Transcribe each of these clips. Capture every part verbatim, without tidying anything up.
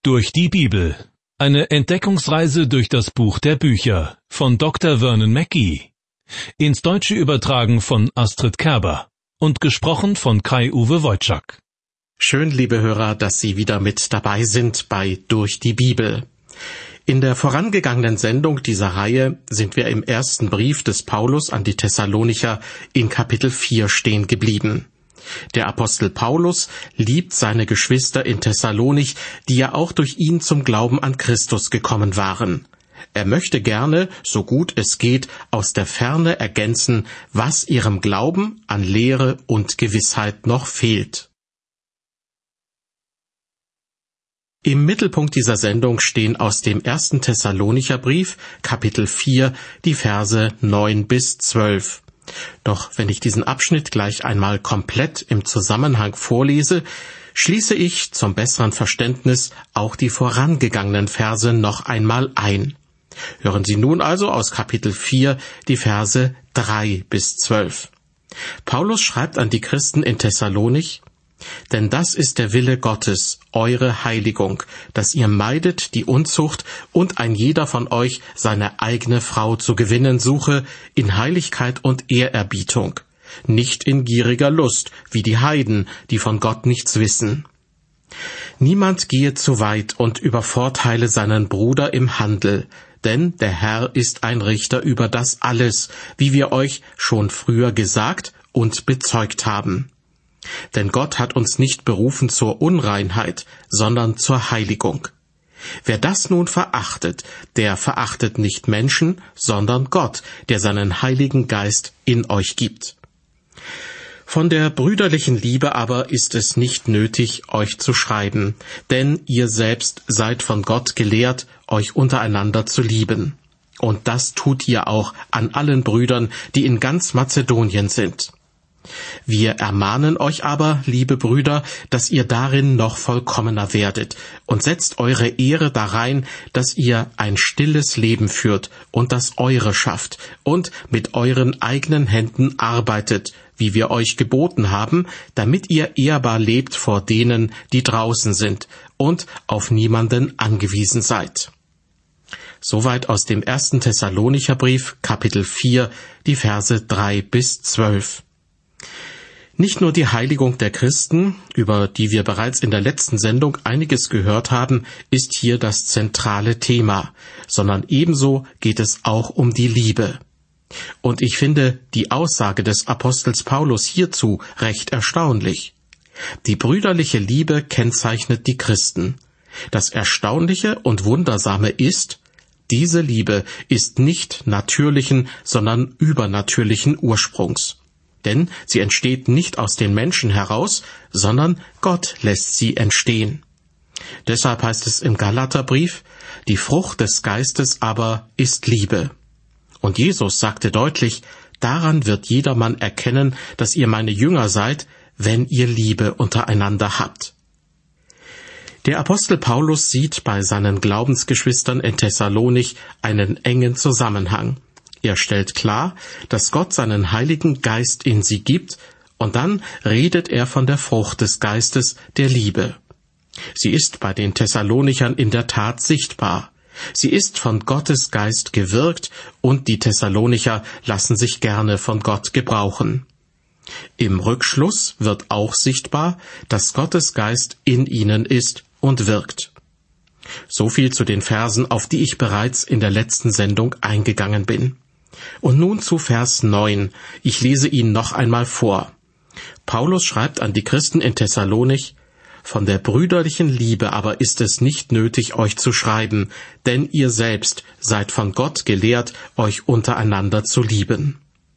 Durch die Bibel. Eine Entdeckungsreise durch das Buch der Bücher von Doktor Vernon Mackey. Ins Deutsche übertragen von Astrid Kerber und gesprochen von Kai-Uwe Wojczak. Schön, liebe Hörer, dass Sie wieder mit dabei sind bei Durch die Bibel. In der vorangegangenen Sendung dieser Reihe sind wir im ersten Brief des Paulus an die Thessalonicher in Kapitel vier stehen geblieben. Der Apostel Paulus liebt seine Geschwister in Thessalonich, die ja auch durch ihn zum Glauben an Christus gekommen waren. Er möchte gerne, so gut es geht, aus der Ferne ergänzen, was ihrem Glauben an Lehre und Gewissheit noch fehlt. Im Mittelpunkt dieser Sendung stehen aus dem ersten Thessalonicher Brief, Kapitel vier, die Verse neun bis zwölf. Doch wenn ich diesen Abschnitt gleich einmal komplett im Zusammenhang vorlese, schließe ich zum besseren Verständnis auch die vorangegangenen Verse noch einmal ein. Hören Sie nun also aus Kapitel vier die Verse drei bis zwölf. Paulus schreibt an die Christen in Thessalonich: Denn das ist der Wille Gottes, eure Heiligung, dass ihr meidet die Unzucht und ein jeder von euch seine eigene Frau zu gewinnen suche, in Heiligkeit und Ehrerbietung, nicht in gieriger Lust, wie die Heiden, die von Gott nichts wissen. Niemand gehe zu weit und übervorteile seinen Bruder im Handel, denn der Herr ist ein Richter über das alles, wie wir euch schon früher gesagt und bezeugt haben. Denn Gott hat uns nicht berufen zur Unreinheit, sondern zur Heiligung. Wer das nun verachtet, der verachtet nicht Menschen, sondern Gott, der seinen Heiligen Geist in euch gibt. Von der brüderlichen Liebe aber ist es nicht nötig, euch zu schreiben, denn ihr selbst seid von Gott gelehrt, euch untereinander zu lieben. Und das tut ihr auch an allen Brüdern, die in ganz Mazedonien sind. Wir ermahnen euch aber, liebe Brüder, dass ihr darin noch vollkommener werdet und setzt eure Ehre darein, dass ihr ein stilles Leben führt und das eure schafft und mit euren eigenen Händen arbeitet, wie wir euch geboten haben, damit ihr ehrbar lebt vor denen, die draußen sind und auf niemanden angewiesen seid. Soweit aus dem ersten Thessalonicher Brief, Kapitel vier, die Verse drei bis zwölf. Nicht nur die Heiligung der Christen, über die wir bereits in der letzten Sendung einiges gehört haben, ist hier das zentrale Thema, sondern ebenso geht es auch um die Liebe. Und ich finde die Aussage des Apostels Paulus hierzu recht erstaunlich. Die brüderliche Liebe kennzeichnet die Christen. Das Erstaunliche und Wundersame ist, diese Liebe ist nicht natürlichen, sondern übernatürlichen Ursprungs. Denn sie entsteht nicht aus den Menschen heraus, sondern Gott lässt sie entstehen. Deshalb heißt es im Galaterbrief, die Frucht des Geistes aber ist Liebe. Und Jesus sagte deutlich, daran wird jedermann erkennen, dass ihr meine Jünger seid, wenn ihr Liebe untereinander habt. Der Apostel Paulus sieht bei seinen Glaubensgeschwistern in Thessalonich einen engen Zusammenhang. Er stellt klar, dass Gott seinen Heiligen Geist in sie gibt, und dann redet er von der Frucht des Geistes, der Liebe. Sie ist bei den Thessalonichern in der Tat sichtbar. Sie ist von Gottes Geist gewirkt, und die Thessalonicher lassen sich gerne von Gott gebrauchen. Im Rückschluss wird auch sichtbar, dass Gottes Geist in ihnen ist und wirkt. So viel zu den Versen, auf die ich bereits in der letzten Sendung eingegangen bin. Und nun zu Vers neun. Ich lese ihn noch einmal vor. Paulus schreibt an die Christen in Thessalonich: Von der brüderlichen Liebe aber ist es nicht nötig, euch zu schreiben, denn ihr selbst seid von Gott gelehrt, euch untereinander zu lieben.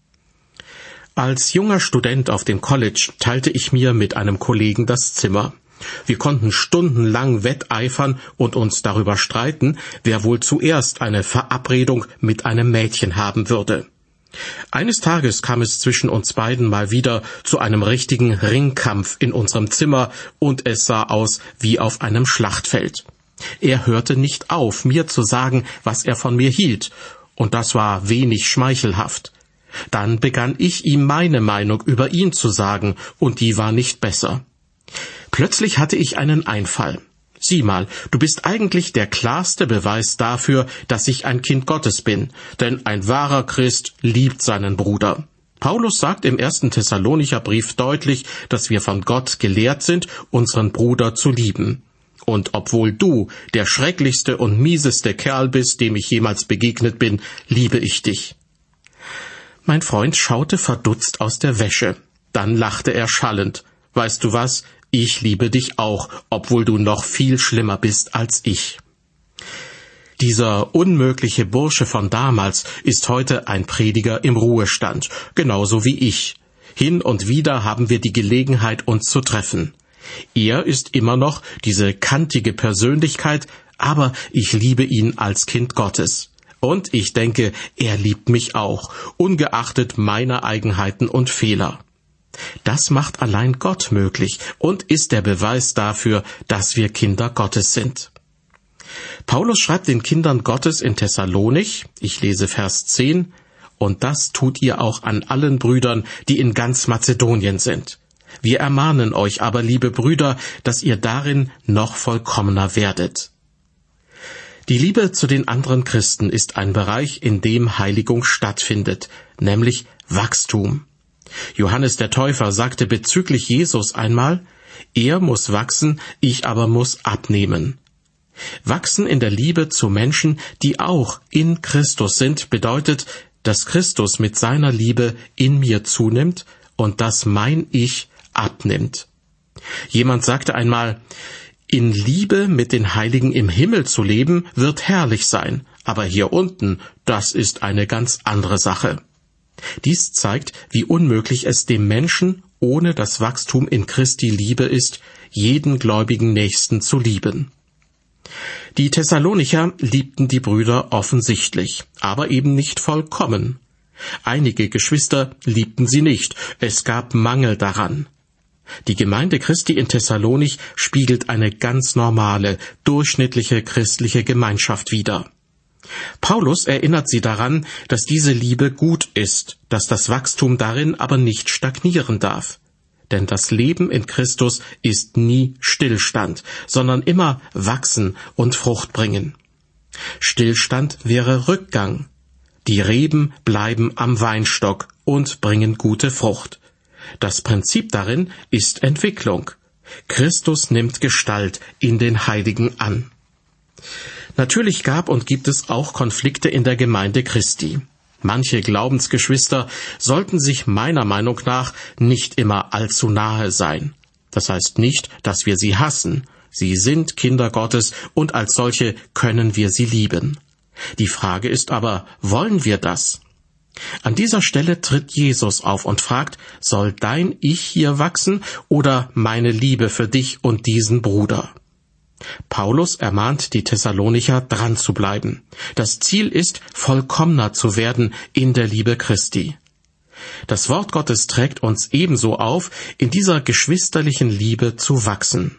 Als junger Student auf dem College teilte ich mir mit einem Kollegen das Zimmer. Wir konnten stundenlang wetteifern und uns darüber streiten, wer wohl zuerst eine Verabredung mit einem Mädchen haben würde. Eines Tages kam es zwischen uns beiden mal wieder zu einem richtigen Ringkampf in unserem Zimmer, und es sah aus wie auf einem Schlachtfeld. Er hörte nicht auf, mir zu sagen, was er von mir hielt, und das war wenig schmeichelhaft. Dann begann ich ihm meine Meinung über ihn zu sagen, und die war nicht besser. Plötzlich hatte ich einen Einfall. Sieh mal, du bist eigentlich der klarste Beweis dafür, dass ich ein Kind Gottes bin, denn ein wahrer Christ liebt seinen Bruder. Paulus sagt im ersten Thessalonicher Brief deutlich, dass wir von Gott gelehrt sind, unseren Bruder zu lieben. Und obwohl du der schrecklichste und mieseste Kerl bist, dem ich jemals begegnet bin, liebe ich dich. Mein Freund schaute verdutzt aus der Wäsche. Dann lachte er schallend. Weißt du was? Ich liebe dich auch, obwohl du noch viel schlimmer bist als ich. Dieser unmögliche Bursche von damals ist heute ein Prediger im Ruhestand, genauso wie ich. Hin und wieder haben wir die Gelegenheit, uns zu treffen. Er ist immer noch diese kantige Persönlichkeit, aber ich liebe ihn als Kind Gottes. Und ich denke, er liebt mich auch, ungeachtet meiner Eigenheiten und Fehler. Das macht allein Gott möglich und ist der Beweis dafür, dass wir Kinder Gottes sind. Paulus schreibt den Kindern Gottes in Thessalonich, ich lese Vers zehn, und das tut ihr auch an allen Brüdern, die in ganz Mazedonien sind. Wir ermahnen euch aber, liebe Brüder, dass ihr darin noch vollkommener werdet. Die Liebe zu den anderen Christen ist ein Bereich, in dem Heiligung stattfindet, nämlich Wachstum. Johannes der Täufer sagte bezüglich Jesus einmal, er muss wachsen, ich aber muss abnehmen. Wachsen in der Liebe zu Menschen, die auch in Christus sind, bedeutet, dass Christus mit seiner Liebe in mir zunimmt und dass mein Ich abnimmt. Jemand sagte einmal, in Liebe mit den Heiligen im Himmel zu leben, wird herrlich sein, aber hier unten, das ist eine ganz andere Sache. Dies zeigt, wie unmöglich es dem Menschen ohne das Wachstum in Christi Liebe ist, jeden gläubigen Nächsten zu lieben. Die Thessalonicher liebten die Brüder offensichtlich, aber eben nicht vollkommen. Einige Geschwister liebten sie nicht, es gab Mangel daran. Die Gemeinde Christi in Thessalonich spiegelt eine ganz normale, durchschnittliche christliche Gemeinschaft wider. Paulus erinnert sie daran, dass diese Liebe gut ist, dass das Wachstum darin aber nicht stagnieren darf. Denn das Leben in Christus ist nie Stillstand, sondern immer wachsen und Frucht bringen. Stillstand wäre Rückgang. Die Reben bleiben am Weinstock und bringen gute Frucht. Das Prinzip darin ist Entwicklung. Christus nimmt Gestalt in den Heiligen an. Natürlich gab und gibt es auch Konflikte in der Gemeinde Christi. Manche Glaubensgeschwister sollten sich meiner Meinung nach nicht immer allzu nahe sein. Das heißt nicht, dass wir sie hassen. Sie sind Kinder Gottes und als solche können wir sie lieben. Die Frage ist aber, wollen wir das? An dieser Stelle tritt Jesus auf und fragt, soll dein Ich hier wachsen oder meine Liebe für dich und diesen Bruder? Paulus ermahnt die Thessalonicher, dran zu bleiben. Das Ziel ist, vollkommener zu werden in der Liebe Christi. Das Wort Gottes trägt uns ebenso auf, in dieser geschwisterlichen Liebe zu wachsen.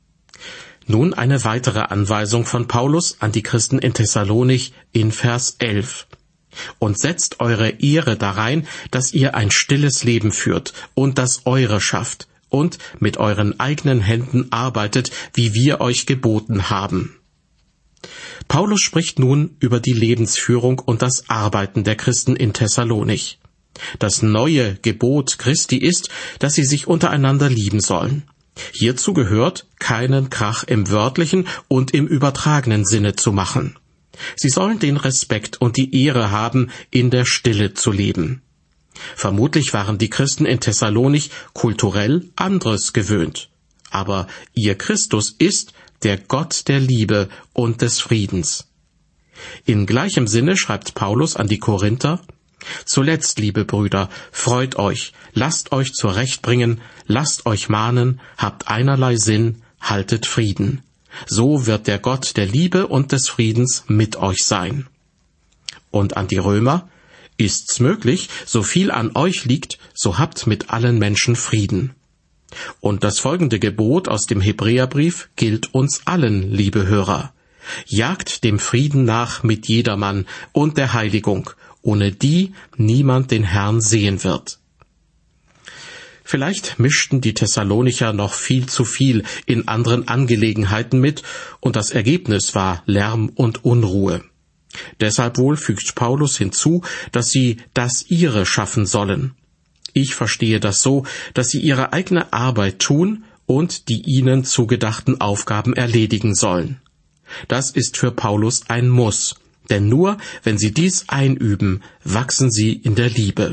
Nun eine weitere Anweisung von Paulus an die Christen in Thessalonich in Vers elf. Und setzt eure Ehre darein, dass ihr ein stilles Leben führt und das eure schafft und mit euren eigenen Händen arbeitet, wie wir euch geboten haben. Paulus spricht nun über die Lebensführung und das Arbeiten der Christen in Thessalonich. Das neue Gebot Christi ist, dass sie sich untereinander lieben sollen. Hierzu gehört, keinen Krach im wörtlichen und im übertragenen Sinne zu machen. Sie sollen den Respekt und die Ehre haben, in der Stille zu leben. Vermutlich waren die Christen in Thessalonich kulturell anderes gewöhnt. Aber ihr Christus ist der Gott der Liebe und des Friedens. In gleichem Sinne schreibt Paulus an die Korinther, Zuletzt, liebe Brüder, freut euch, lasst euch zurechtbringen, lasst euch mahnen, habt einerlei Sinn, haltet Frieden. So wird der Gott der Liebe und des Friedens mit euch sein. Und an die Römer, ist's möglich, so viel an euch liegt, so habt mit allen Menschen Frieden. Und das folgende Gebot aus dem Hebräerbrief gilt uns allen, liebe Hörer. Jagt dem Frieden nach mit jedermann und der Heiligung, ohne die niemand den Herrn sehen wird. Vielleicht mischten die Thessalonicher noch viel zu viel in anderen Angelegenheiten mit, und das Ergebnis war Lärm und Unruhe. Deshalb wohl fügt Paulus hinzu, dass sie das ihre schaffen sollen. Ich verstehe das so, dass sie ihre eigene Arbeit tun und die ihnen zugedachten Aufgaben erledigen sollen. Das ist für Paulus ein Muss, denn nur wenn sie dies einüben, wachsen sie in der Liebe.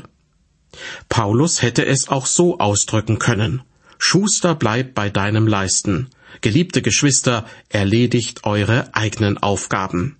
Paulus hätte es auch so ausdrücken können: Schuster, bleib bei deinem Leisten. Geliebte Geschwister, erledigt eure eigenen Aufgaben.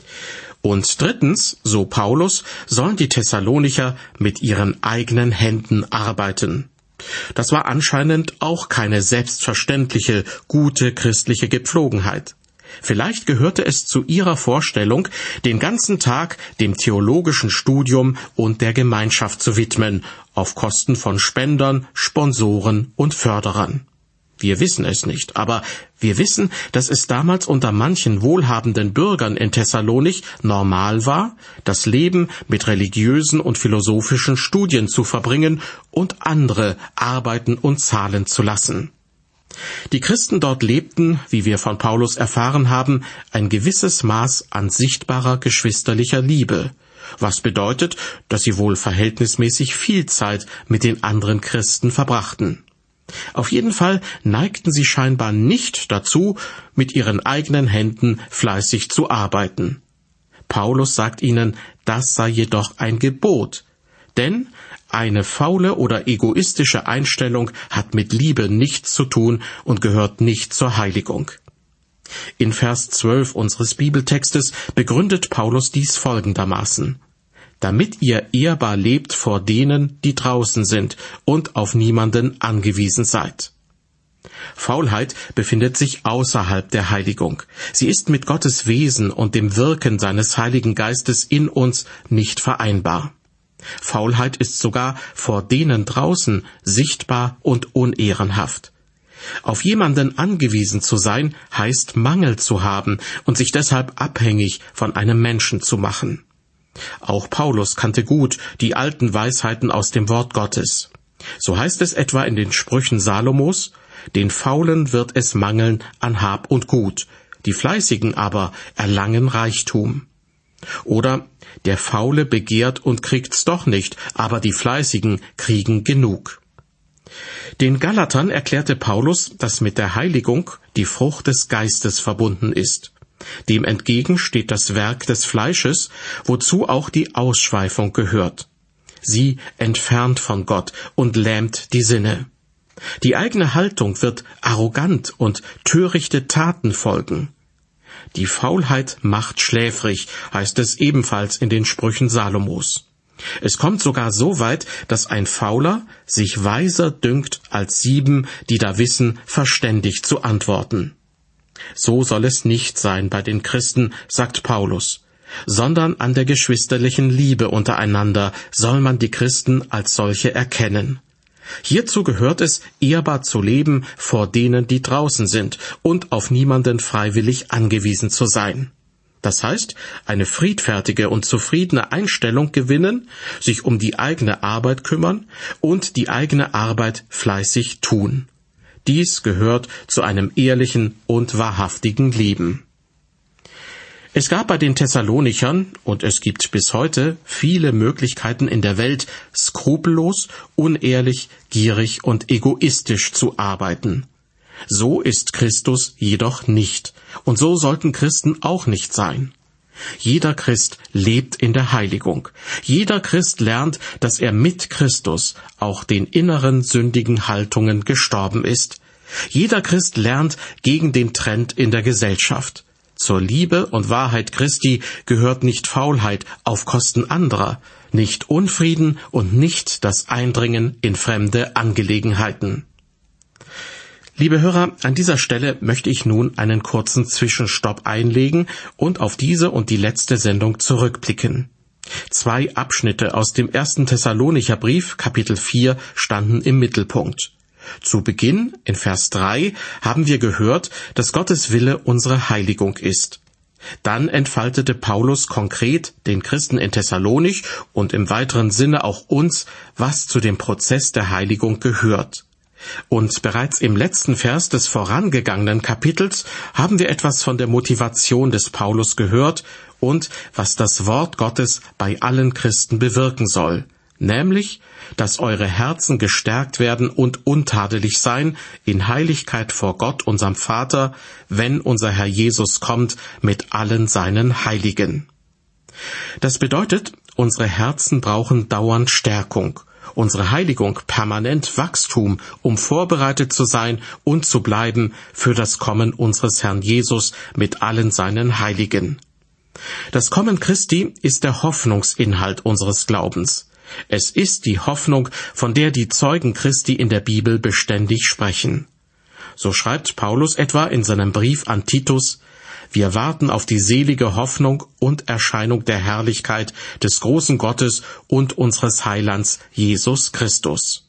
Und drittens, so Paulus, sollen die Thessalonicher mit ihren eigenen Händen arbeiten. Das war anscheinend auch keine selbstverständliche, gute christliche Gepflogenheit. Vielleicht gehörte es zu ihrer Vorstellung, den ganzen Tag dem theologischen Studium und der Gemeinschaft zu widmen, auf Kosten von Spendern, Sponsoren und Förderern. Wir wissen es nicht, aber wir wissen, dass es damals unter manchen wohlhabenden Bürgern in Thessalonich normal war, das Leben mit religiösen und philosophischen Studien zu verbringen und andere arbeiten und zahlen zu lassen. Die Christen dort lebten, wie wir von Paulus erfahren haben, ein gewisses Maß an sichtbarer geschwisterlicher Liebe, was bedeutet, dass sie wohl verhältnismäßig viel Zeit mit den anderen Christen verbrachten. Auf jeden Fall neigten sie scheinbar nicht dazu, mit ihren eigenen Händen fleißig zu arbeiten. Paulus sagt ihnen, das sei jedoch ein Gebot, denn eine faule oder egoistische Einstellung hat mit Liebe nichts zu tun und gehört nicht zur Heiligung. In Vers zwölf unseres Bibeltextes begründet Paulus dies folgendermaßen: Damit ihr ehrbar lebt vor denen, die draußen sind und auf niemanden angewiesen seid. Faulheit befindet sich außerhalb der Heiligung. Sie ist mit Gottes Wesen und dem Wirken seines Heiligen Geistes in uns nicht vereinbar. Faulheit ist sogar vor denen draußen sichtbar und unehrenhaft. Auf jemanden angewiesen zu sein, heißt Mangel zu haben und sich deshalb abhängig von einem Menschen zu machen. Auch Paulus kannte gut die alten Weisheiten aus dem Wort Gottes. So heißt es etwa in den Sprüchen Salomos: Den Faulen wird es mangeln an Hab und Gut, die Fleißigen aber erlangen Reichtum. Oder: Der Faule begehrt und kriegt's doch nicht, aber die Fleißigen kriegen genug. Den Galatern erklärte Paulus, dass mit der Heiligung die Frucht des Geistes verbunden ist. Dem entgegen steht das Werk des Fleisches, wozu auch die Ausschweifung gehört. Sie entfernt von Gott und lähmt die Sinne. Die eigene Haltung wird arrogant und törichte Taten folgen. Die Faulheit macht schläfrig, heißt es ebenfalls in den Sprüchen Salomos. Es kommt sogar so weit, dass ein Fauler sich weiser dünkt als sieben, die da wissen, verständig zu antworten. So soll es nicht sein bei den Christen, sagt Paulus, sondern an der geschwisterlichen Liebe untereinander soll man die Christen als solche erkennen. Hierzu gehört es, ehrbar zu leben vor denen, die draußen sind, und auf niemanden freiwillig angewiesen zu sein. Das heißt, eine friedfertige und zufriedene Einstellung gewinnen, sich um die eigene Arbeit kümmern und die eigene Arbeit fleißig tun. Dies gehört zu einem ehrlichen und wahrhaftigen Leben. Es gab bei den Thessalonichern, und es gibt bis heute, viele Möglichkeiten in der Welt, skrupellos, unehrlich, gierig und egoistisch zu arbeiten. So ist Christus jedoch nicht, und so sollten Christen auch nicht sein. Jeder Christ lebt in der Heiligung. Jeder Christ lernt, dass er mit Christus auch den inneren sündigen Haltungen gestorben ist. Jeder Christ lernt gegen den Trend in der Gesellschaft. Zur Liebe und Wahrheit Christi gehört nicht Faulheit auf Kosten anderer, nicht Unfrieden und nicht das Eindringen in fremde Angelegenheiten. Liebe Hörer, an dieser Stelle möchte ich nun einen kurzen Zwischenstopp einlegen und auf diese und die letzte Sendung zurückblicken. Zwei Abschnitte aus dem ersten Thessalonicher Brief, Kapitel vier, standen im Mittelpunkt. Zu Beginn, in Vers drei, haben wir gehört, dass Gottes Wille unsere Heiligung ist. Dann entfaltete Paulus konkret den Christen in Thessalonich und im weiteren Sinne auch uns, was zu dem Prozess der Heiligung gehört. Und bereits im letzten Vers des vorangegangenen Kapitels haben wir etwas von der Motivation des Paulus gehört und was das Wort Gottes bei allen Christen bewirken soll, nämlich, dass eure Herzen gestärkt werden und untadelig sein in Heiligkeit vor Gott, unserem Vater, wenn unser Herr Jesus kommt mit allen seinen Heiligen. Das bedeutet, unsere Herzen brauchen dauernd Stärkung, unsere Heiligung permanent Wachstum, um vorbereitet zu sein und zu bleiben für das Kommen unseres Herrn Jesus mit allen seinen Heiligen. Das Kommen Christi ist der Hoffnungsinhalt unseres Glaubens. Es ist die Hoffnung, von der die Zeugen Christi in der Bibel beständig sprechen. So schreibt Paulus etwa in seinem Brief an Titus: Wir warten auf die selige Hoffnung und Erscheinung der Herrlichkeit des großen Gottes und unseres Heilands Jesus Christus.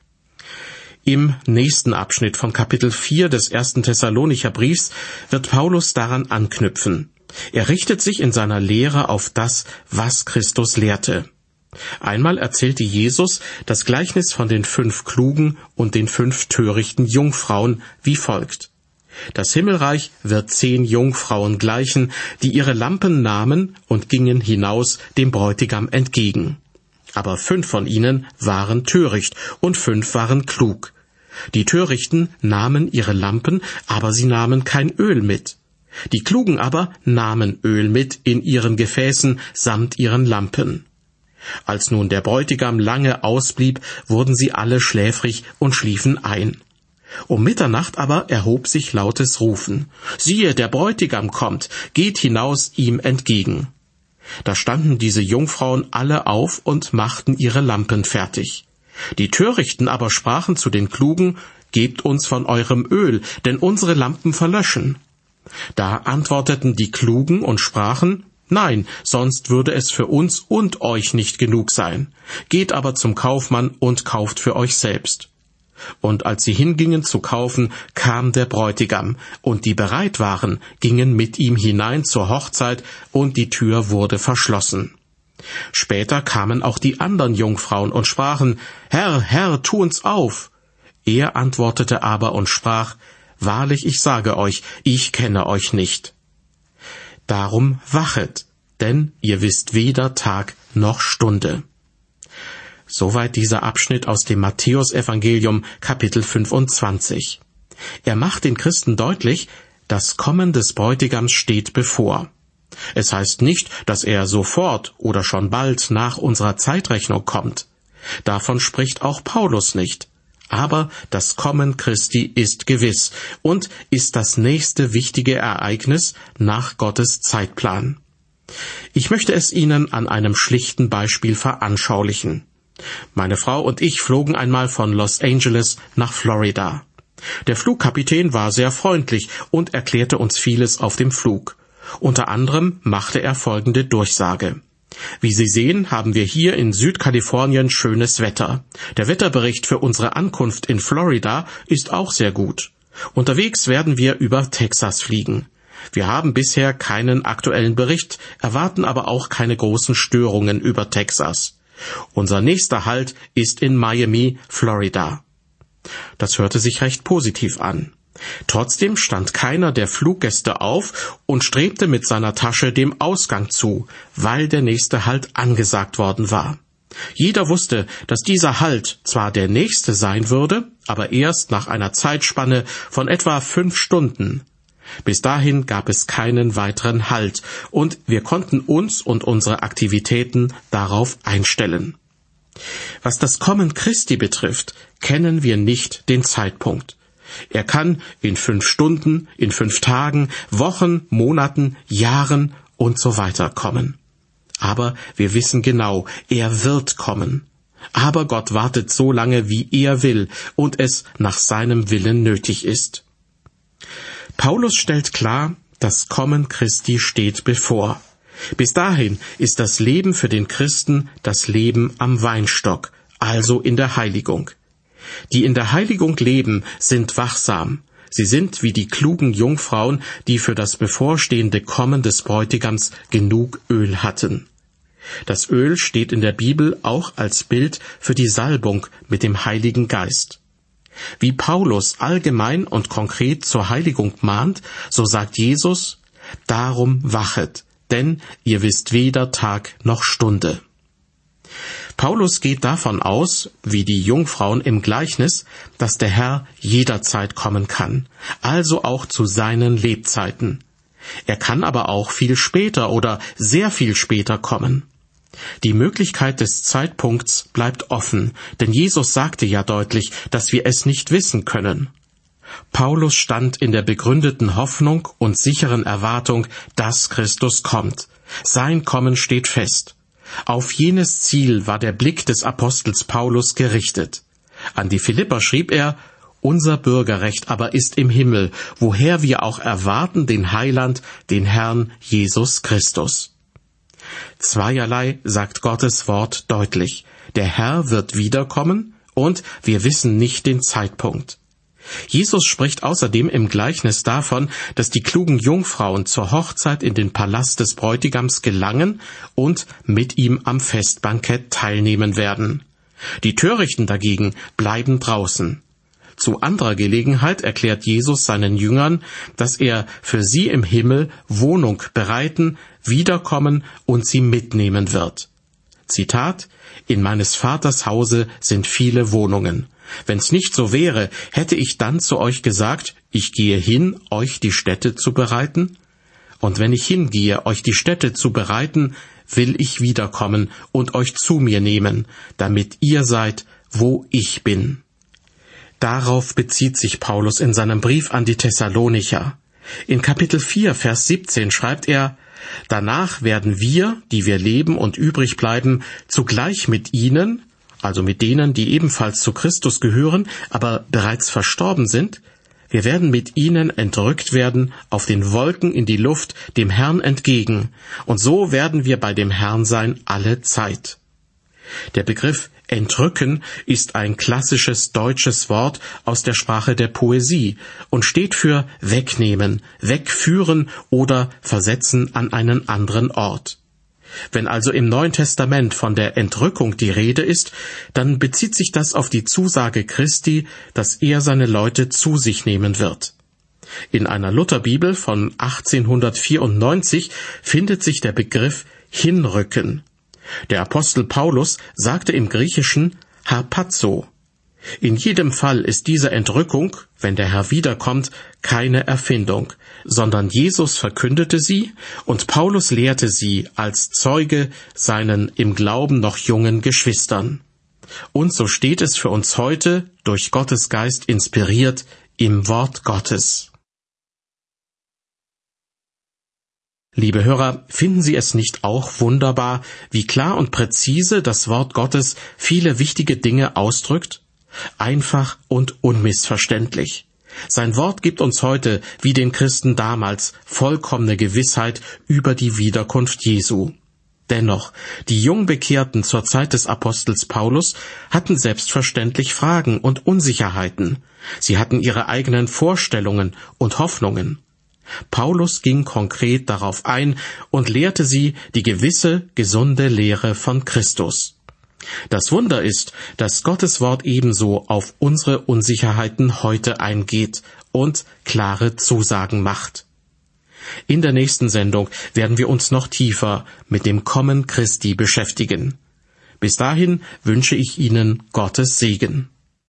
Im nächsten Abschnitt von Kapitel vier des ersten Thessalonicher Briefs wird Paulus daran anknüpfen. Er richtet sich in seiner Lehre auf das, was Christus lehrte. Einmal erzählte Jesus das Gleichnis von den fünf klugen und den fünf törichten Jungfrauen wie folgt: Das Himmelreich wird zehn Jungfrauen gleichen, die ihre Lampen nahmen und gingen hinaus dem Bräutigam entgegen. Aber fünf von ihnen waren töricht und fünf waren klug. Die Törichten nahmen ihre Lampen, aber sie nahmen kein Öl mit. Die Klugen aber nahmen Öl mit in ihren Gefäßen samt ihren Lampen. Als nun der Bräutigam lange ausblieb, wurden sie alle schläfrig und schliefen ein. Um Mitternacht aber erhob sich lautes Rufen: Siehe, der Bräutigam kommt, geht hinaus ihm entgegen. Da standen diese Jungfrauen alle auf und machten ihre Lampen fertig. Die Törichten aber sprachen zu den Klugen: Gebt uns von eurem Öl, denn unsere Lampen verlöschen. Da antworteten die Klugen und sprachen: Nein, sonst würde es für uns und euch nicht genug sein. Geht aber zum Kaufmann und kauft für euch selbst. Und als sie hingingen zu kaufen, kam der Bräutigam, und die bereit waren, gingen mit ihm hinein zur Hochzeit, und die Tür wurde verschlossen. Später kamen auch die anderen Jungfrauen und sprachen: Herr, Herr, tu uns auf. Er antwortete aber und sprach: Wahrlich, ich sage euch, ich kenne euch nicht. Darum wachet, denn ihr wisst weder Tag noch Stunde. Soweit dieser Abschnitt aus dem Matthäusevangelium, Kapitel fünfundzwanzig. Er macht den Christen deutlich, das Kommen des Bräutigams steht bevor. Es heißt nicht, dass er sofort oder schon bald nach unserer Zeitrechnung kommt. Davon spricht auch Paulus nicht. Aber das Kommen Christi ist gewiss und ist das nächste wichtige Ereignis nach Gottes Zeitplan. Ich möchte es Ihnen an einem schlichten Beispiel veranschaulichen. Meine Frau und ich flogen einmal von Los Angeles nach Florida. Der Flugkapitän war sehr freundlich und erklärte uns vieles auf dem Flug. Unter anderem machte er folgende Durchsage: Wie Sie sehen, haben wir hier in Südkalifornien schönes Wetter. Der Wetterbericht für unsere Ankunft in Florida ist auch sehr gut. Unterwegs werden wir über Texas fliegen. Wir haben bisher keinen aktuellen Bericht, erwarten aber auch keine großen Störungen über Texas. Unser nächster Halt ist in Miami, Florida. Das hörte sich recht positiv an. Trotzdem stand keiner der Fluggäste auf und strebte mit seiner Tasche dem Ausgang zu, weil der nächste Halt angesagt worden war. Jeder wusste, dass dieser Halt zwar der nächste sein würde, aber erst nach einer Zeitspanne von etwa fünf Stunden. Bis dahin gab es keinen weiteren Halt, und wir konnten uns und unsere Aktivitäten darauf einstellen. Was das Kommen Christi betrifft, kennen wir nicht den Zeitpunkt. Er kann in fünf Stunden, in fünf Tagen, Wochen, Monaten, Jahren und so weiter kommen. Aber wir wissen genau, er wird kommen. Aber Gott wartet so lange, wie er will und es nach seinem Willen nötig ist. Paulus stellt klar, das Kommen Christi steht bevor. Bis dahin ist das Leben für den Christen das Leben am Weinstock, also in der Heiligung. Die in der Heiligung leben, sind wachsam. Sie sind wie die klugen Jungfrauen, die für das bevorstehende Kommen des Bräutigams genug Öl hatten. Das Öl steht in der Bibel auch als Bild für die Salbung mit dem Heiligen Geist. Wie Paulus allgemein und konkret zur Heiligung mahnt, so sagt Jesus: Darum wachet, denn ihr wisst weder Tag noch Stunde. Paulus geht davon aus, wie die Jungfrauen im Gleichnis, dass der Herr jederzeit kommen kann, also auch zu seinen Lebzeiten. Er kann aber auch viel später oder sehr viel später kommen. Die Möglichkeit des Zeitpunkts bleibt offen, denn Jesus sagte ja deutlich, dass wir es nicht wissen können. Paulus stand in der begründeten Hoffnung und sicheren Erwartung, dass Christus kommt. Sein Kommen steht fest. Auf jenes Ziel war der Blick des Apostels Paulus gerichtet. An die Philipper schrieb er: Unser Bürgerrecht aber ist im Himmel, woher wir auch erwarten den Heiland, den Herrn Jesus Christus. Zweierlei sagt Gottes Wort deutlich: Der Herr wird wiederkommen und wir wissen nicht den Zeitpunkt. Jesus spricht außerdem im Gleichnis davon, dass die klugen Jungfrauen zur Hochzeit in den Palast des Bräutigams gelangen und mit ihm am Festbankett teilnehmen werden. Die Törichten dagegen bleiben draußen. Zu anderer Gelegenheit erklärt Jesus seinen Jüngern, dass er für sie im Himmel Wohnung bereiten, wiederkommen und sie mitnehmen wird. Zitat: In meines Vaters Hause sind viele Wohnungen. Wenn's nicht so wäre, hätte ich dann zu euch gesagt, ich gehe hin, euch die Stätte zu bereiten? Und wenn ich hingehe, euch die Stätte zu bereiten, will ich wiederkommen und euch zu mir nehmen, damit ihr seid, wo ich bin. Darauf bezieht sich Paulus in seinem Brief an die Thessalonicher. In Kapitel vier, Vers siebzehn schreibt er: Danach werden wir, die wir leben und übrig bleiben, zugleich mit ihnen, also mit denen, die ebenfalls zu Christus gehören, aber bereits verstorben sind, wir werden mit ihnen entrückt werden auf den Wolken in die Luft dem Herrn entgegen, und so werden wir bei dem Herrn sein alle Zeit. Der Begriff entrücken ist ein klassisches deutsches Wort aus der Sprache der Poesie und steht für wegnehmen, wegführen oder versetzen an einen anderen Ort. Wenn also im Neuen Testament von der Entrückung die Rede ist, dann bezieht sich das auf die Zusage Christi, dass er seine Leute zu sich nehmen wird. In einer Lutherbibel von achtzehnhundertvierundneunzig findet sich der Begriff hinrücken. Der Apostel Paulus sagte im Griechischen harpazo. In jedem Fall ist diese Entrückung, wenn der Herr wiederkommt, keine Erfindung, sondern Jesus verkündete sie und Paulus lehrte sie als Zeuge seinen im Glauben noch jungen Geschwistern. Und so steht es für uns heute, durch Gottes Geist inspiriert, im Wort Gottes. Liebe Hörer, finden Sie es nicht auch wunderbar, wie klar und präzise das Wort Gottes viele wichtige Dinge ausdrückt? Einfach und unmissverständlich. Sein Wort gibt uns heute, wie den Christen damals, vollkommene Gewissheit über die Wiederkunft Jesu. Dennoch, die Jungbekehrten zur Zeit des Apostels Paulus hatten selbstverständlich Fragen und Unsicherheiten. Sie hatten ihre eigenen Vorstellungen und Hoffnungen. Paulus ging konkret darauf ein und lehrte sie die gewisse, gesunde Lehre von Christus. Das Wunder ist, dass Gottes Wort ebenso auf unsere Unsicherheiten heute eingeht und klare Zusagen macht. In der nächsten Sendung werden wir uns noch tiefer mit dem Kommen Christi beschäftigen. Bis dahin wünsche ich Ihnen Gottes Segen.